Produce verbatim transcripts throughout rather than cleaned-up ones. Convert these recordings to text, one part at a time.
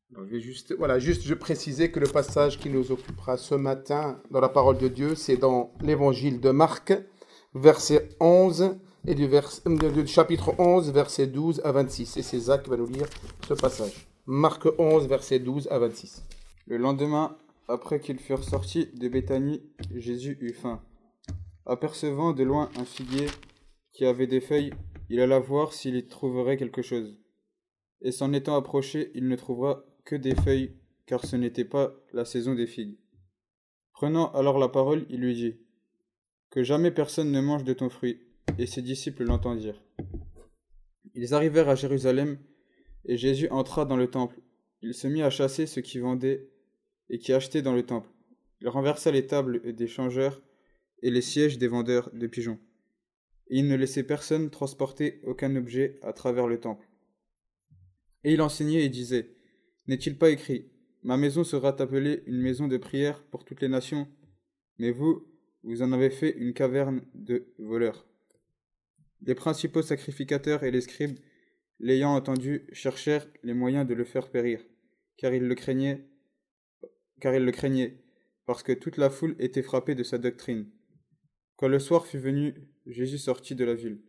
Alors, je vais juste, voilà, juste je précisais que le passage qui nous occupera ce matin dans la parole de Dieu, c'est dans l'évangile de Marc, verset onze, et du, vers, du chapitre onze, verset douze à vingt-six. Et c'est Zach qui va nous lire ce passage. Marc onze, verset douze à vingt-six. Le lendemain, après qu'ils furent sortis de Béthanie, Jésus eut faim. Apercevant de loin un figuier qui avait des feuilles, il alla voir s'il y trouverait quelque chose. Et s'en étant approché, il ne trouvera que des feuilles, car ce n'était pas la saison des figues. Prenant alors la parole, il lui dit : « Que jamais personne ne mange de ton fruit. » Et ses disciples l'entendirent. Ils arrivèrent à Jérusalem, et Jésus entra dans le temple. Il se mit à chasser ceux qui vendaient et qui achetaient dans le temple. Il renversa les tables des changeurs et les sièges des vendeurs de pigeons. Et il ne laissait personne transporter aucun objet à travers le temple. Et il enseignait et disait : « N'est-il pas écrit : Ma maison sera appelée une maison de prière pour toutes les nations ? Mais vous, vous en avez fait une caverne de voleurs. » Les principaux sacrificateurs et les scribes, l'ayant entendu, cherchèrent les moyens de le faire périr, car ils le craignaient, car ils le craignaient, parce que toute la foule était frappée de sa doctrine. Quand le soir fut venu, Jésus sortit de la ville.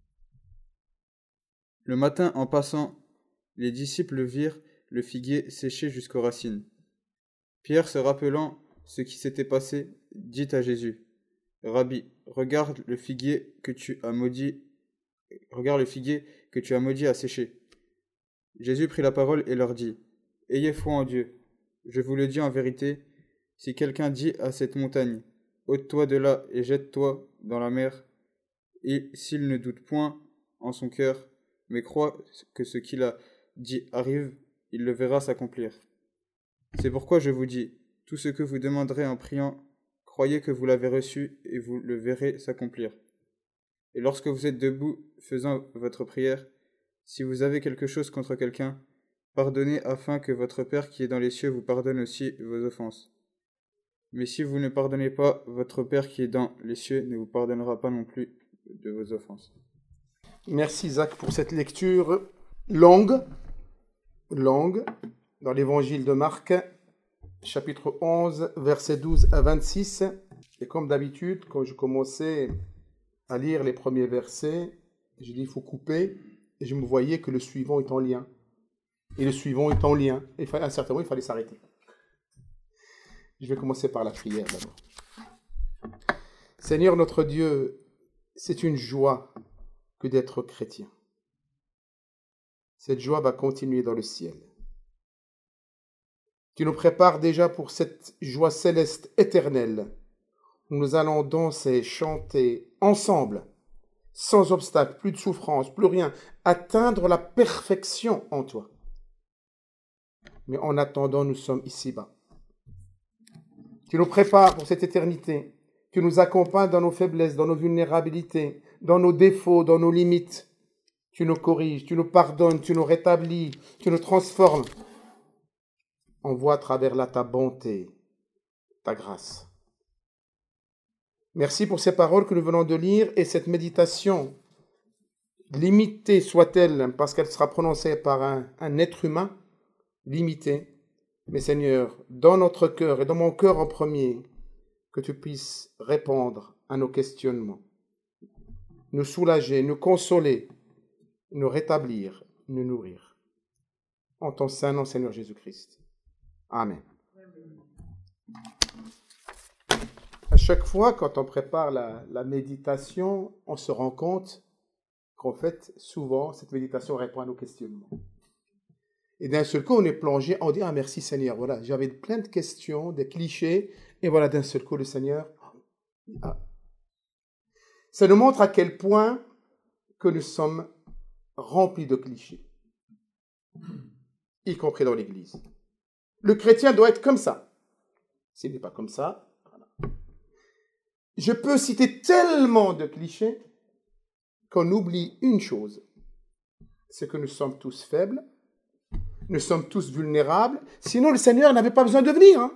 Le matin, en passant, les disciples virent le figuier séché jusqu'aux racines. Pierre, se rappelant ce qui s'était passé, dit à Jésus : « Rabbi, regarde le figuier que tu as maudit, regarde le figuier que tu as maudit à sécher. » Jésus prit la parole et leur dit : « Ayez foi en Dieu. Je vous le dis en vérité, si quelqu'un dit à cette montagne : ôte-toi de là et jette-toi dans la mer, et s'il ne doute point en son cœur, mais croit que ce qu'il a dit arrive, il le verra s'accomplir. C'est pourquoi je vous dis, tout ce que vous demanderez en priant, croyez que vous l'avez reçu et vous le verrez s'accomplir. Et lorsque vous êtes debout faisant votre prière, si vous avez quelque chose contre quelqu'un, pardonnez afin que votre Père qui est dans les cieux vous pardonne aussi vos offenses. Mais si vous ne pardonnez pas, votre Père qui est dans les cieux ne vous pardonnera pas non plus de vos offenses. » Merci Zach pour cette lecture longue, longue, dans l'évangile de Marc, chapitre onze, versets douze à vingt-six. Et comme d'habitude, quand je commençais à lire les premiers versets, j'ai dit il faut couper, et je me voyais que le suivant est en lien. Et le suivant est en lien. Et à un certain moment, il fallait s'arrêter. Je vais commencer par la prière d'abord. Seigneur notre Dieu, c'est une joie que d'être chrétien. Cette joie va continuer dans le ciel. Tu nous prépares déjà pour cette joie céleste éternelle, où nous allons danser, chanter ensemble, sans obstacle, plus de souffrance, plus rien, atteindre la perfection en toi. Mais en attendant, nous sommes ici-bas. Tu nous prépares pour cette éternité. Tu nous accompagnes dans nos faiblesses, dans nos vulnérabilités, dans nos défauts, dans nos limites. Tu nous corriges, tu nous pardonnes, tu nous rétablis, tu nous transformes. Envoie à travers là ta bonté, ta grâce. Merci pour ces paroles que nous venons de lire et cette méditation, limitée soit-elle, parce qu'elle sera prononcée par un, un être humain, limitée. Mais Seigneur, dans notre cœur et dans mon cœur en premier, que tu puisses répondre à nos questionnements, nous soulager, nous consoler, nous rétablir, nous nourrir. En ton saint nom, Seigneur Jésus-Christ. Amen. À chaque fois, quand on prépare la, la méditation, on se rend compte qu'en fait, souvent, cette méditation répond à nos questionnements. Et d'un seul coup, on est plongé, on dit « Ah, merci Seigneur, voilà, j'avais plein de questions, des clichés, et voilà, d'un seul coup, le Seigneur... Ah. » Ça nous montre à quel point que nous sommes remplis de clichés, y compris dans l'Église. Le chrétien doit être comme ça. S'il n'est pas comme ça, voilà. Je peux citer tellement de clichés qu'on oublie une chose, c'est que nous sommes tous faibles, nous sommes tous vulnérables, sinon le Seigneur n'avait pas besoin de venir. Hein.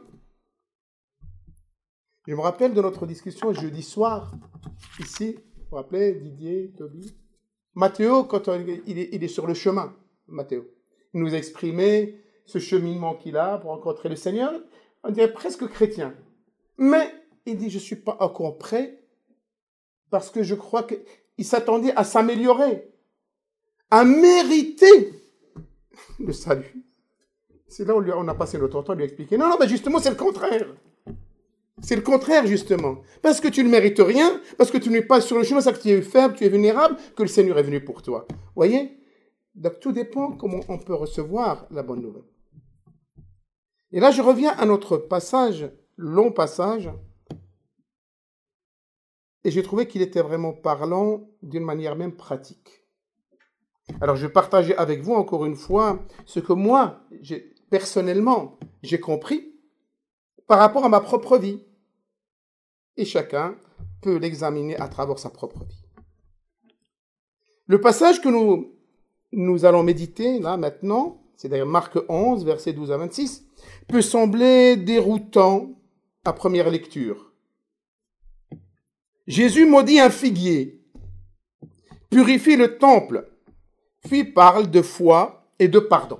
Je me rappelle de notre discussion jeudi soir, ici, vous vous rappelez, Didier, Toby, Mathéo, quand on, il, est, il est sur le chemin, Mathéo, il nous a exprimé ce cheminement qu'il a pour rencontrer le Seigneur, on dirait presque chrétien. Mais il dit, je ne suis pas encore prêt parce que je crois qu'il s'attendait à s'améliorer, à mériter le salut. C'est là où on a passé notre temps à lui expliquer. Non, non, mais justement, c'est le contraire. C'est le contraire, justement. Parce que tu ne mérites rien, parce que tu n'es pas sur le chemin, c'est que tu es faible, tu es vulnérable, que le Seigneur est venu pour toi. Vous voyez? Donc, tout dépend comment on peut recevoir la bonne nouvelle. Et là, je reviens à notre passage, long passage, et j'ai trouvé qu'il était vraiment parlant d'une manière même pratique. Alors, je vais partager avec vous, encore une fois, ce que moi, j'ai, personnellement, j'ai compris par rapport à ma propre vie. Et chacun peut l'examiner à travers sa propre vie. Le passage que nous, nous allons méditer, là, maintenant, c'est d'ailleurs Marc onze, versets douze à vingt-six, peut sembler déroutant à première lecture. Jésus maudit un figuier, purifie le temple, puis parle de foi et de pardon.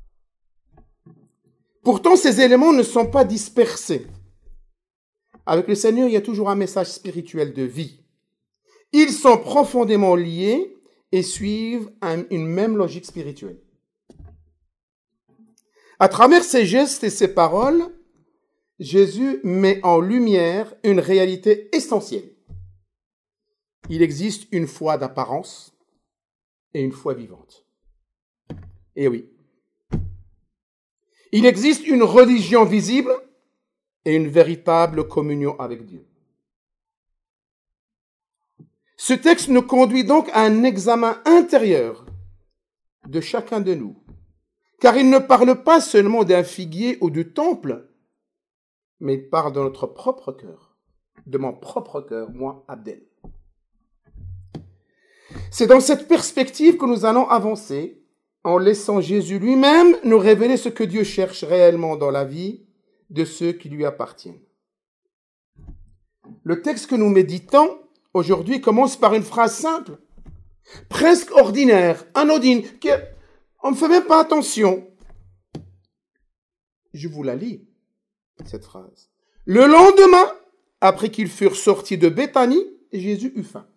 Pourtant, ces éléments ne sont pas dispersés. Avec le Seigneur, il y a toujours un message spirituel de vie. Ils sont profondément liés et suivent un, une même logique spirituelle. À travers ses gestes et ses paroles, Jésus met en lumière une réalité essentielle. Il existe une foi d'apparence et une foi vivante. Et oui. Il existe une religion visible et une véritable communion avec Dieu. Ce texte nous conduit donc à un examen intérieur de chacun de nous, car il ne parle pas seulement d'un figuier ou du temple, mais il parle de notre propre cœur, de mon propre cœur, moi, Abdel. C'est dans cette perspective que nous allons avancer, en laissant Jésus lui-même nous révéler ce que Dieu cherche réellement dans la vie de ceux qui lui appartiennent. Le texte que nous méditons aujourd'hui commence par une phrase simple, presque ordinaire, anodine, qu'on ne fait même pas attention. Je vous la lis, cette phrase. Le lendemain, après qu'ils furent sortis de Béthanie, Jésus eut faim.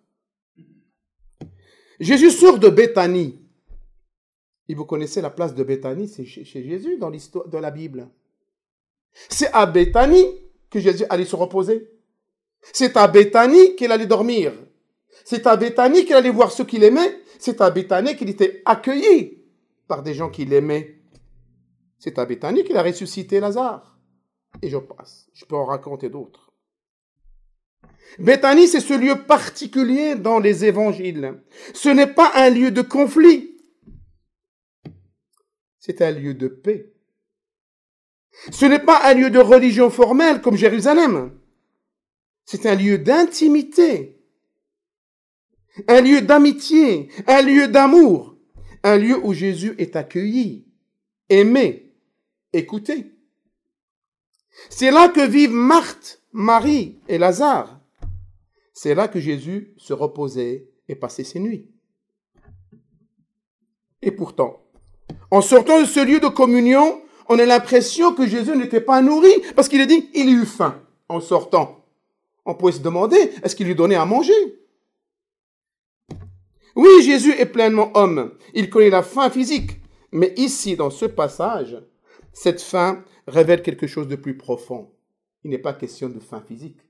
Jésus sort de Béthanie. Et vous connaissez la place de Béthanie, c'est chez Jésus dans l'histoire de la Bible. C'est à Béthanie que Jésus allait se reposer. C'est à Béthanie qu'il allait dormir. C'est à Béthanie qu'il allait voir ceux qu'il aimait. C'est à Béthanie qu'il était accueilli par des gens qui l'aimaient. C'est à Béthanie qu'il a ressuscité Lazare. Et je passe. Je peux en raconter d'autres. Béthanie, c'est ce lieu particulier dans les évangiles. Ce n'est pas un lieu de conflit. C'est un lieu de paix. Ce n'est pas un lieu de religion formelle comme Jérusalem. C'est un lieu d'intimité, un lieu d'amitié, un lieu d'amour, un lieu où Jésus est accueilli, aimé, écouté. C'est là que vivent Marthe, Marie et Lazare. C'est là que Jésus se reposait et passait ses nuits. Et pourtant, en sortant de ce lieu de communion, on a l'impression que Jésus n'était pas nourri, parce qu'il a dit, il eut faim en sortant. On pourrait se demander, est-ce qu'il lui donnait à manger? Oui, Jésus est pleinement homme. Il connaît la faim physique. Mais ici, dans ce passage, cette faim révèle quelque chose de plus profond. Il n'est pas question de faim physique.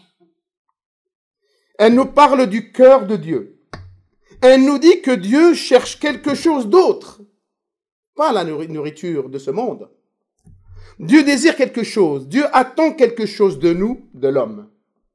Elle nous parle du cœur de Dieu. Elle nous dit que Dieu cherche quelque chose d'autre. Pas la nourriture de ce monde. Dieu désire quelque chose. Dieu attend quelque chose de nous, de l'homme.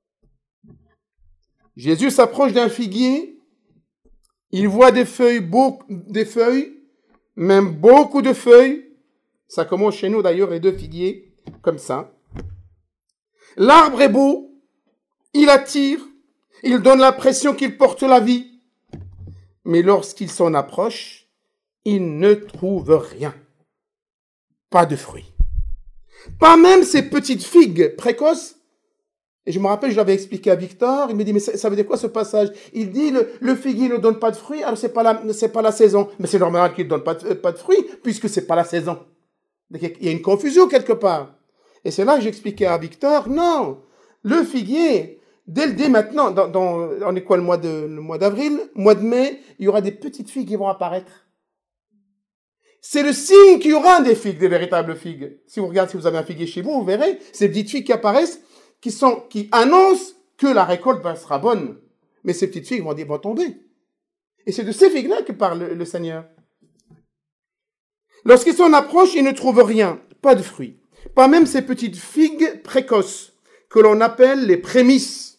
Jésus s'approche d'un figuier. Il voit des feuilles, beaucoup, des feuilles, même beaucoup de feuilles. Ça commence chez nous d'ailleurs, les deux figuiers, comme ça. L'arbre est beau. Il attire. Il donne l'impression qu'il porte la vie. Mais lorsqu'il s'en approche, il ne trouve rien. Pas de fruits. Pas même ces petites figues précoces. Et je me rappelle, je l'avais expliqué à Victor. Il me dit, mais ça, ça veut dire quoi ce passage? Il dit, le, le figuier ne donne pas de fruits, alors c'est pas la, c'est pas la saison. Mais c'est normal qu'il ne donne pas de, pas de fruits, puisque c'est pas la saison. Il y a une confusion quelque part. Et c'est là que j'expliquais à Victor, non, le figuier, dès, dès maintenant, dans, dans, on est quoi le mois de, le mois d'avril, mois de mai, il y aura des petites figues qui vont apparaître. C'est le signe qu'il y aura des figues, des véritables figues. Si vous regardez, si vous avez un figuier chez vous, vous verrez ces petites figues qui apparaissent, qui sont, qui annoncent que la récolte sera bonne. Mais ces petites figues vont, vont tomber. Et c'est de ces figues-là que parle le, le Seigneur. Lorsqu'ils s'en approchent, ils ne trouvent rien, pas de fruits. Pas même ces petites figues précoces, que l'on appelle les prémices.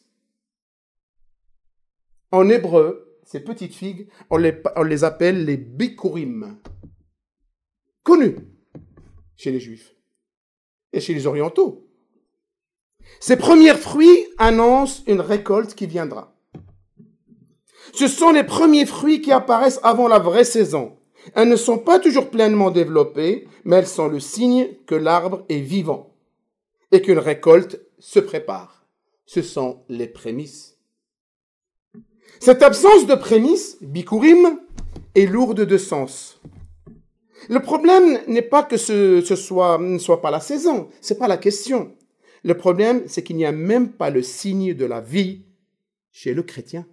En hébreu, ces petites figues, on les, on les appelle les bikurim. Connus chez les Juifs et chez les Orientaux. Ces premiers fruits annoncent une récolte qui viendra. Ce sont les premiers fruits qui apparaissent avant la vraie saison. Elles ne sont pas toujours pleinement développées, mais elles sont le signe que l'arbre est vivant et qu'une récolte se prépare. Ce sont les prémices. Cette absence de prémices, bikurim, est lourde de sens. Le problème n'est pas que ce, ce soit, ne soit pas la saison, c'est pas la question. Le problème, c'est qu'il n'y a même pas le signe de la vie chez le chrétien.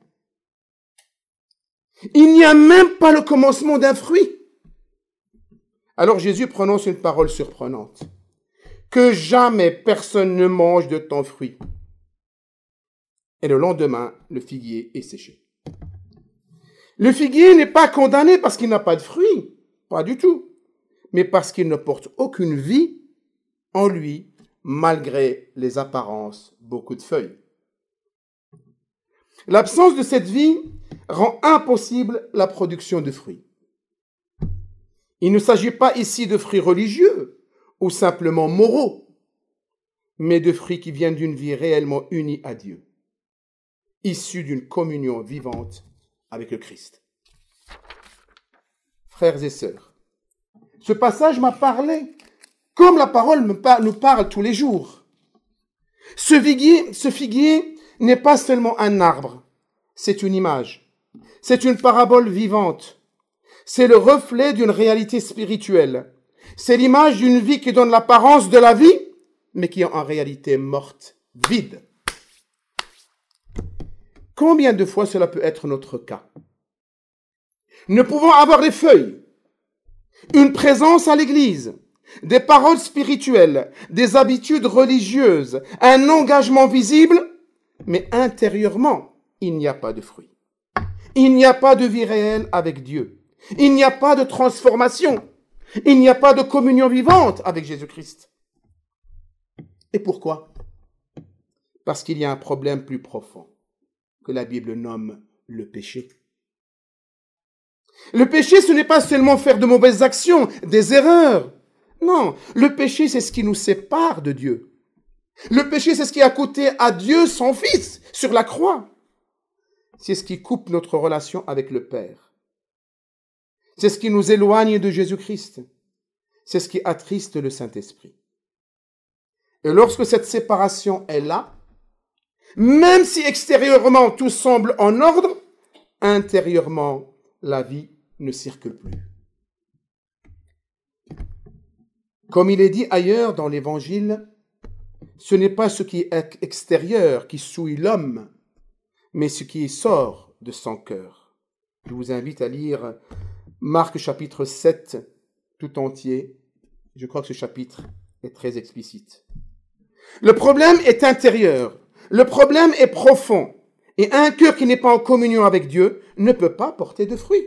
Il n'y a même pas le commencement d'un fruit. Alors Jésus prononce une parole surprenante. Que jamais personne ne mange de ton fruit. Et le lendemain, le figuier est séché. Le figuier n'est pas condamné parce qu'il n'a pas de fruits, pas du tout, mais parce qu'il ne porte aucune vie en lui, malgré les apparences, beaucoup de feuilles. L'absence de cette vie rend impossible la production de fruits. Il ne s'agit pas ici de fruits religieux ou simplement moraux, mais de fruits qui viennent d'une vie réellement unie à Dieu, issus d'une communion vivante avec le Christ. Frères et sœurs, ce passage m'a parlé comme la parole me par- nous parle tous les jours. Ce figuier, ce figuier n'est pas seulement un arbre, c'est une image. C'est une parabole vivante. C'est le reflet d'une réalité spirituelle. C'est l'image d'une vie qui donne l'apparence de la vie, mais qui est en réalité morte, vide. Combien de fois cela peut être notre cas? Nous pouvons avoir des feuilles, une présence à l'église, des paroles spirituelles, des habitudes religieuses, un engagement visible, mais intérieurement, il n'y a pas de fruit. Il n'y a pas de vie réelle avec Dieu. Il n'y a pas de transformation. Il n'y a pas de communion vivante avec Jésus-Christ. Et pourquoi? Parce qu'il y a un problème plus profond que la Bible nomme le péché. Le péché, ce n'est pas seulement faire de mauvaises actions, des erreurs. Non, le péché, c'est ce qui nous sépare de Dieu. Le péché, c'est ce qui a coûté à Dieu son Fils sur la croix. C'est ce qui coupe notre relation avec le Père. C'est ce qui nous éloigne de Jésus-Christ. C'est ce qui attriste le Saint-Esprit. Et lorsque cette séparation est là, même si extérieurement tout semble en ordre, intérieurement, la vie ne circule plus. Comme il est dit ailleurs dans l'Évangile, ce n'est pas ce qui est extérieur qui souille l'homme, mais ce qui sort de son cœur. Je vous invite à lire Marc chapitre sept tout entier. Je crois que ce chapitre est très explicite. Le problème est intérieur. Le problème est profond. Et un cœur qui n'est pas en communion avec Dieu ne peut pas porter de fruits.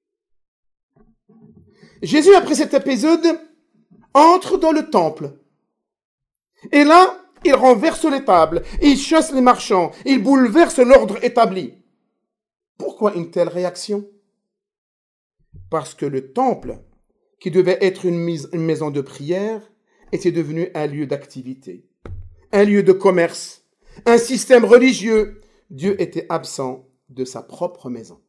Jésus, après cet épisode, entre dans le temple. Et là, il renverse les tables, il chasse les marchands, il bouleverse l'ordre établi. Pourquoi une telle réaction? Parce que le temple, qui devait être une, mise, une maison de prière, était devenu un lieu d'activité, un lieu de commerce, un système religieux. Dieu était absent de sa propre maison.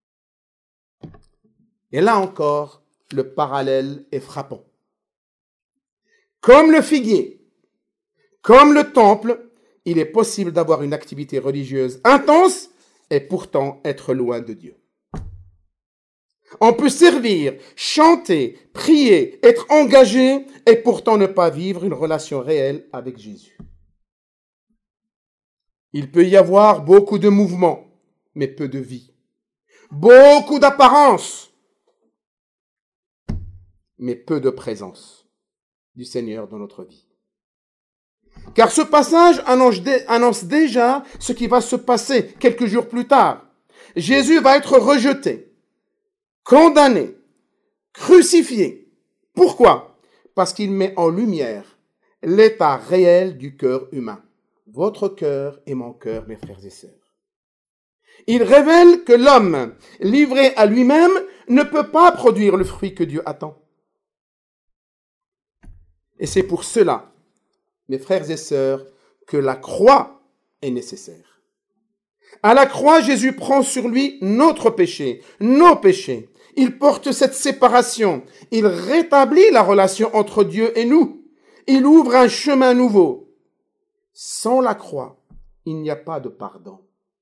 Et là encore, le parallèle est frappant. Comme le figuier, comme le temple, il est possible d'avoir une activité religieuse intense et pourtant être loin de Dieu. On peut servir, chanter, prier, être engagé et pourtant ne pas vivre une relation réelle avec Jésus. Il peut y avoir beaucoup de mouvements, mais peu de vie. Beaucoup d'apparence, mais peu de présence du Seigneur dans notre vie. Car ce passage annonce, annonce déjà ce qui va se passer quelques jours plus tard. Jésus va être rejeté, condamné, crucifié. Pourquoi? Parce qu'il met en lumière l'état réel du cœur humain. Votre cœur et mon cœur, mes frères et sœurs. Il révèle que l'homme, livré à lui-même, ne peut pas produire le fruit que Dieu attend. Et c'est pour cela, mes frères et sœurs, que la croix est nécessaire. À la croix, Jésus prend sur lui notre péché, nos péchés. Il porte cette séparation. Il rétablit la relation entre Dieu et nous. Il ouvre un chemin nouveau. Sans la croix, il n'y a pas de pardon.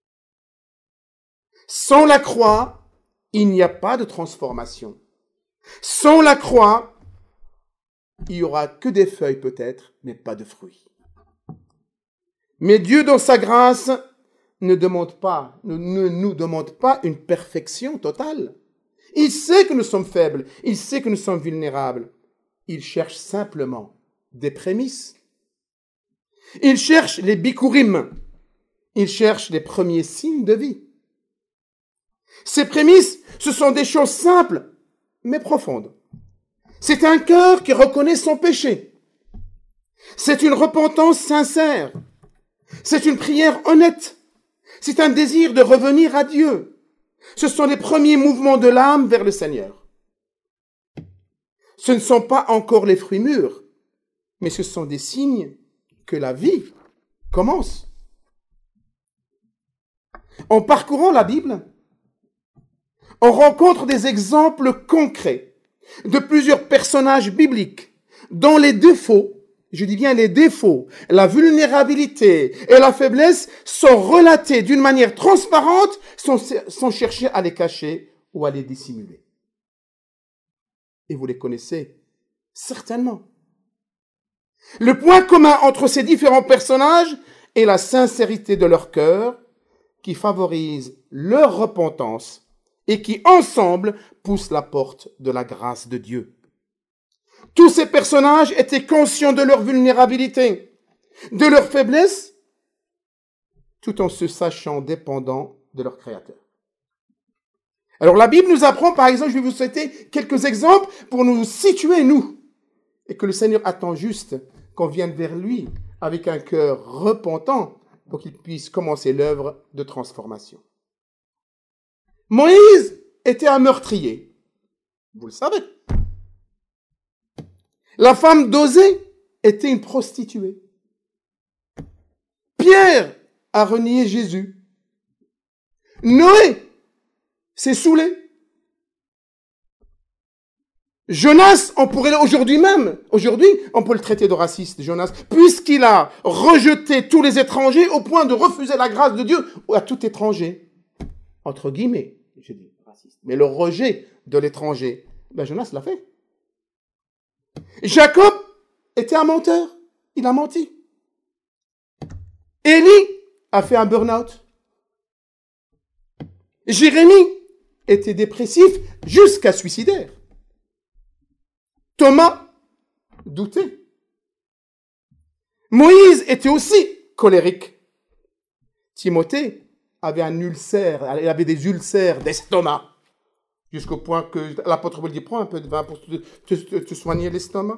Sans la croix, il n'y a pas de transformation. Sans la croix, il n'y aura que des feuilles peut-être, mais pas de fruits. Mais Dieu, dans sa grâce, ne demande pas, ne, ne nous demande pas une perfection totale. Il sait que nous sommes faibles, il sait que nous sommes vulnérables. Il cherche simplement des prémices. Il cherche les bikurim. Il cherche les premiers signes de vie. Ces prémices, ce sont des choses simples, mais profondes. C'est un cœur qui reconnaît son péché. C'est une repentance sincère. C'est une prière honnête. C'est un désir de revenir à Dieu. Ce sont les premiers mouvements de l'âme vers le Seigneur. Ce ne sont pas encore les fruits mûrs, mais ce sont des signes que la vie commence. En parcourant la Bible, on rencontre des exemples concrets de plusieurs personnages bibliques dont les défauts, je dis bien les défauts, la vulnérabilité et la faiblesse sont relatés d'une manière transparente sans, sans chercher à les cacher ou à les dissimuler. Et vous les connaissez certainement. Le point commun entre ces différents personnages est la sincérité de leur cœur qui favorise leur repentance et qui, ensemble, poussent la porte de la grâce de Dieu. Tous ces personnages étaient conscients de leur vulnérabilité, de leur faiblesse, tout en se sachant dépendants de leur Créateur. Alors la Bible nous apprend, par exemple, je vais vous citer quelques exemples pour nous situer, nous, et que le Seigneur attend juste qu'on vienne vers lui avec un cœur repentant pour qu'il puisse commencer l'œuvre de transformation. Moïse était un meurtrier. Vous le savez. La femme d'Osée était une prostituée. Pierre a renié Jésus. Noé s'est saoulé. Jonas, on pourrait aujourd'hui même, aujourd'hui, on peut le traiter de raciste, Jonas, puisqu'il a rejeté tous les étrangers au point de refuser la grâce de Dieu à tout étranger. Entre guillemets, je dis raciste, mais le rejet de l'étranger, ben Jonas l'a fait. Jacob était un menteur, il a menti. Élie a fait un burn-out. Jérémie était dépressif jusqu'à suicidaire. Thomas doutait. Moïse était aussi colérique. Timothée avait un ulcère, il avait des ulcères d'estomac, jusqu'au point que l'apôtre Paul dit, prends un peu de vin pour te, te, te, te soigner l'estomac.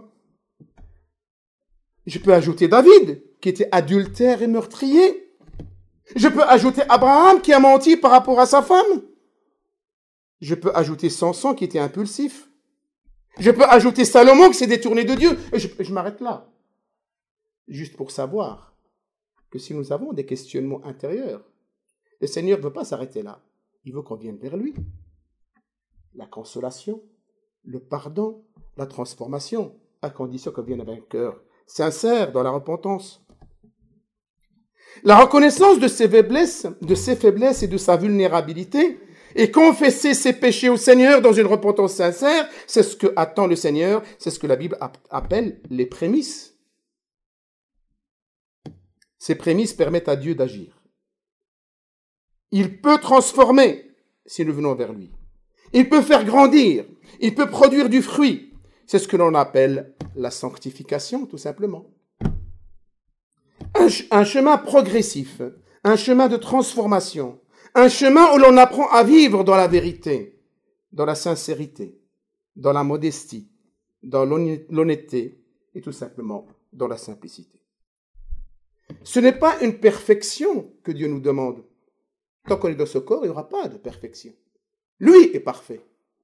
Je peux ajouter David, qui était adultère et meurtrier. Je peux ajouter Abraham, qui a menti par rapport à sa femme. Je peux ajouter Samson, qui était impulsif. Je peux ajouter Salomon, qui s'est détourné de Dieu. Et je, je m'arrête là. Juste pour savoir que si nous avons des questionnements intérieurs, le Seigneur ne veut pas s'arrêter là. Il veut qu'on vienne vers lui. La consolation, le pardon, la transformation, à condition qu'on vienne avec un cœur sincère dans la repentance. La reconnaissance de ses faiblesses, de ses faiblesses et de sa vulnérabilité et confesser ses péchés au Seigneur dans une repentance sincère, c'est ce que attend le Seigneur, c'est ce que la Bible appelle les prémices. Ces prémices permettent à Dieu d'agir. Il peut transformer si nous venons vers lui. Il peut faire grandir, il peut produire du fruit. C'est ce que l'on appelle la sanctification, tout simplement. Un, un chemin progressif, un chemin de transformation, un chemin où l'on apprend à vivre dans la vérité, dans la sincérité, dans la modestie, dans l'honnêteté et tout simplement dans la simplicité. Ce n'est pas une perfection que Dieu nous demande. Tant qu'on est dans ce corps, il n'y aura pas de perfection. Lui est parfait.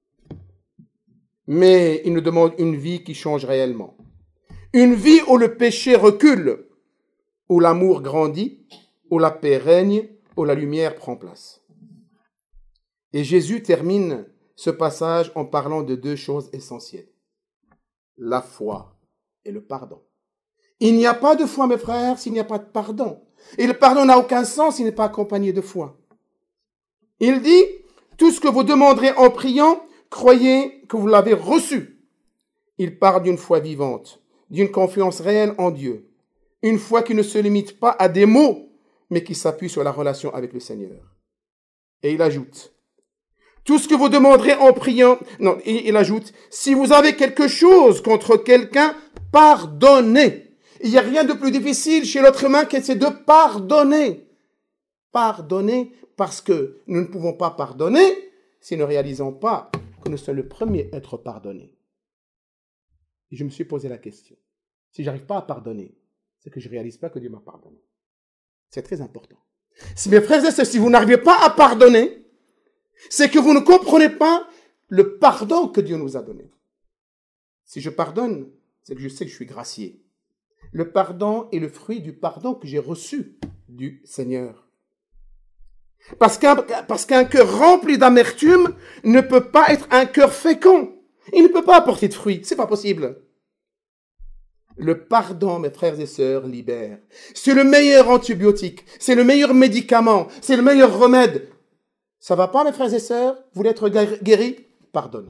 Mais il nous demande une vie qui change réellement. Une vie où le péché recule, où l'amour grandit, où la paix règne, où la lumière prend place. Et Jésus termine ce passage en parlant de deux choses essentielles. La foi et le pardon. Il n'y a pas de foi, mes frères, s'il n'y a pas de pardon. Et le pardon n'a aucun sens s'il n'est pas accompagné de foi. Il dit, tout ce que vous demanderez en priant, croyez que vous l'avez reçu. Il parle d'une foi vivante, d'une confiance réelle en Dieu. Une foi qui ne se limite pas à des mots, mais qui s'appuie sur la relation avec le Seigneur. Et il ajoute, tout ce que vous demanderez en priant, non, il ajoute, si vous avez quelque chose contre quelqu'un, pardonnez. Il n'y a rien de plus difficile chez l'être humain que c'est de pardonner. Pardonner parce que nous ne pouvons pas pardonner si nous ne réalisons pas que nous sommes le premier à être pardonnés. Et je me suis posé la question. Si je n'arrive pas à pardonner, c'est que je ne réalise pas que Dieu m'a pardonné. C'est très important. Si mes frères et sœurs, si vous n'arrivez pas à pardonner, c'est que vous ne comprenez pas le pardon que Dieu nous a donné. Si je pardonne, c'est que je sais que je suis gracié. Le pardon est le fruit du pardon que j'ai reçu du Seigneur. Parce qu'un, parce qu'un cœur rempli d'amertume ne peut pas être un cœur fécond. Il ne peut pas apporter de fruits. C'est pas possible. Le pardon, mes frères et sœurs, libère. C'est le meilleur antibiotique. C'est le meilleur médicament. C'est le meilleur remède. Ça va pas, mes frères et sœurs? Vous voulez être guéris? Pardonnez.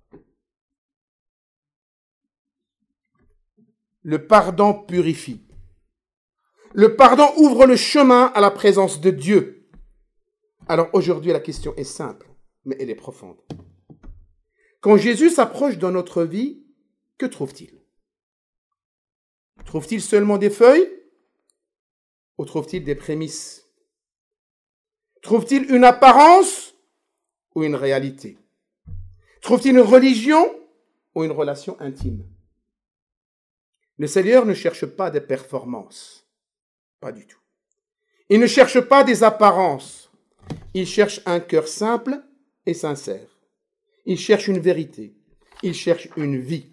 Le pardon purifie. Le pardon ouvre le chemin à la présence de Dieu. Alors aujourd'hui, la question est simple, mais elle est profonde. Quand Jésus s'approche dans notre vie, que trouve-t-il? Trouve-t-il seulement des feuilles? Ou trouve-t-il des prémices? Trouve-t-il une apparence ou une réalité? Trouve-t-il une religion ou une relation intime? Le Seigneur ne cherche pas des performances. Pas du tout. Il ne cherche pas des apparences. Il cherche un cœur simple et sincère. Il cherche une vérité. Il cherche une vie.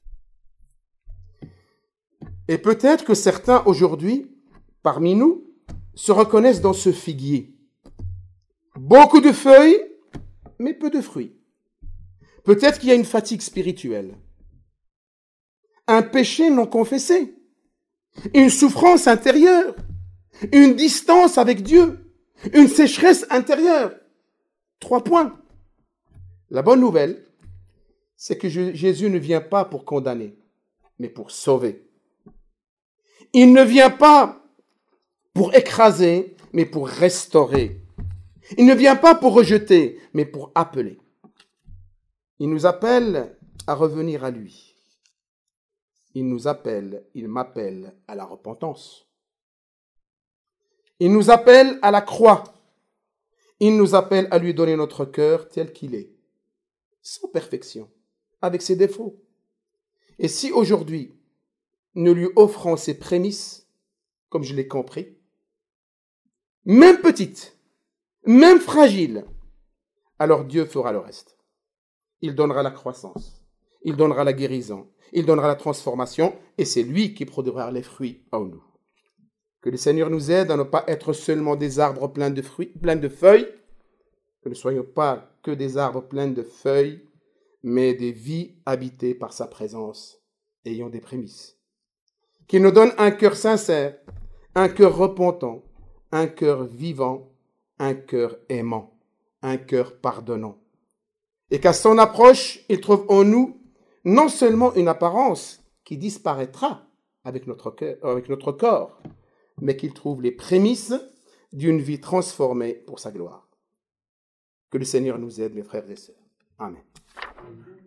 Et peut-être que certains aujourd'hui, parmi nous, se reconnaissent dans ce figuier. Beaucoup de feuilles, mais peu de fruits. Peut-être qu'il y a une fatigue spirituelle. Un péché non confessé. Une souffrance intérieure. Une distance avec Dieu. Une sécheresse intérieure. Trois points. La bonne nouvelle, c'est que Jésus ne vient pas pour condamner, mais pour sauver. Il ne vient pas pour écraser, mais pour restaurer. Il ne vient pas pour rejeter, mais pour appeler. Il nous appelle à revenir à lui. Il nous appelle, il m'appelle à la repentance. Il nous appelle à la croix. Il nous appelle à lui donner notre cœur tel qu'il est, sans perfection, avec ses défauts. Et si aujourd'hui, nous lui offrons ses prémices, comme je l'ai compris, même petites, même fragiles, alors Dieu fera le reste. Il donnera la croissance, il donnera la guérison, il donnera la transformation, et c'est lui qui produira les fruits en nous. Que le Seigneur nous aide à ne pas être seulement des arbres pleins de fruits, pleins de feuilles, que ne soyons pas que des arbres pleins de feuilles, mais des vies habitées par sa présence, ayant des prémices. Qu'il nous donne un cœur sincère, un cœur repentant, un cœur vivant, un cœur aimant, un cœur pardonnant. Et qu'à son approche, il trouve en nous non seulement une apparence qui disparaîtra avec notre, cœur, avec notre corps, mais qu'il trouve les prémices d'une vie transformée pour sa gloire. Que le Seigneur nous aide, mes frères et sœurs. Amen.